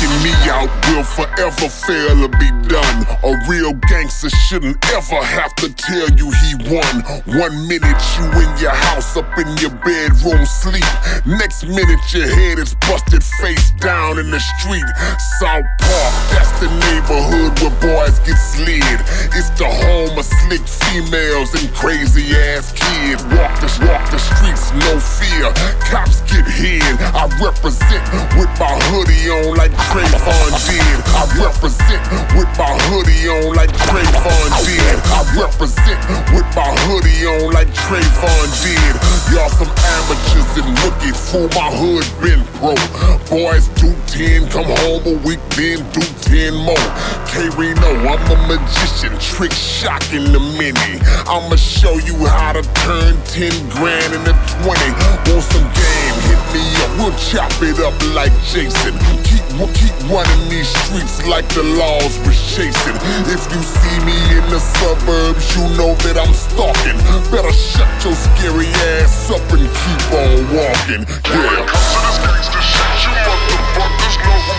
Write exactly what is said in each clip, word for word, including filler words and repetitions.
Taking me out will forever fail to be done. A real gangster shouldn't ever have to tell you he won. One minute you in your house, up in your bedroom sleep. Next minute your head is busted face down in the street. South Park, that's the neighborhood where boys get slid. It's the home of slick females and crazy ass kids. Walk the, walk the streets, no fear. Cops get hid. I represent with my hoodie on like Trayvon did. I represent with my hoodie on like Trayvon did. I represent with my hoodie on like Trayvon did. Y'all some amateurs and rookies, fool, my hood been pro. Boys do ten, come home a week, then do ten more. K-Reno, I'm a magician, trick shocking the mini. I'ma show you how to turn ten grand into twenty. Want some game, hit me up, we'll chop it up like Jason. Keep, keep running these streets like the laws was chasing. If you see me in the suburbs, you know that I'm stalking. Better shut your scary ass up and keep on walking. Yeah. When it comes to this gangsta shit, you motherfuckers know who.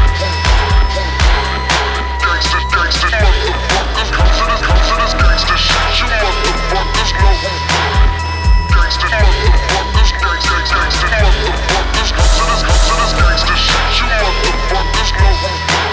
Gangsta, gangsta, motherfuckers. Come to this, come to this gangsta shit, you motherfuckers know who. Gangsta, motherfuckers, gangsta, gangsta, motherfuckers. Come to this, come to this gangsta shit, you motherfuckers know who.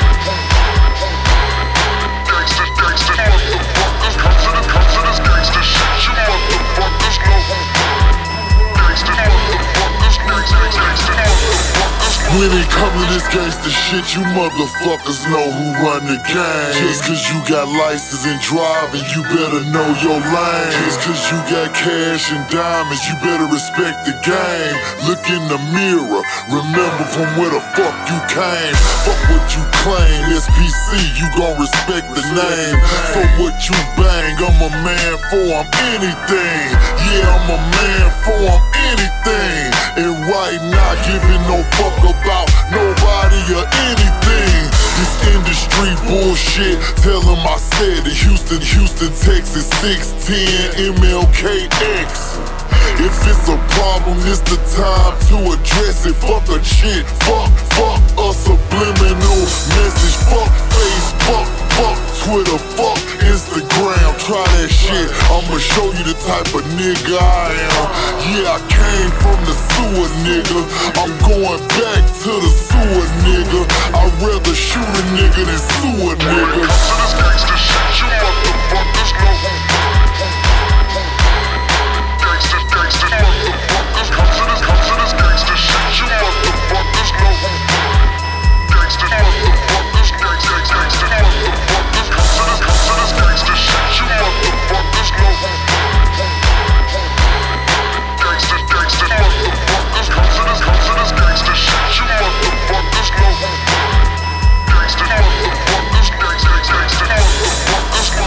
Gangsta, gangsta, motherfuckers. Come to this, come to this gangsta shit, you motherfuckers know who. Gangsta, motherfuckers, gangsta, gangsta, motherfuckers. When it come to this gangsta shit, you motherfuckers know who run the game. Just cause you got license and driving, you better know your lane. Just cause you got cash and diamonds, you better respect the game. Look in the mirror, remember from where the fuck you came. Fuck what you claim, S P C, you gon' respect the name. For what you bang, I'm a man for I'm anything. Yeah, I'm a man for I'm anything. And right now, giving no fuck about nobody or anything. This industry bullshit, tell them I said it. Houston, Houston, Texas, six ten, M L K X. If it's a problem, it's the time to address it. Fuck a shit, fuck, fuck a subliminal message. Fuck Facebook, fuck Twitter, fuck Instagram. Try that shit, I'ma show you the type of nigga I am. Yeah, I came from the sewer, nigga. I'm going back to the sewer, nigga. I'd rather shoot a nigga than sue a nigga. When it comes to this gangsta shit, you motherfuckers know who.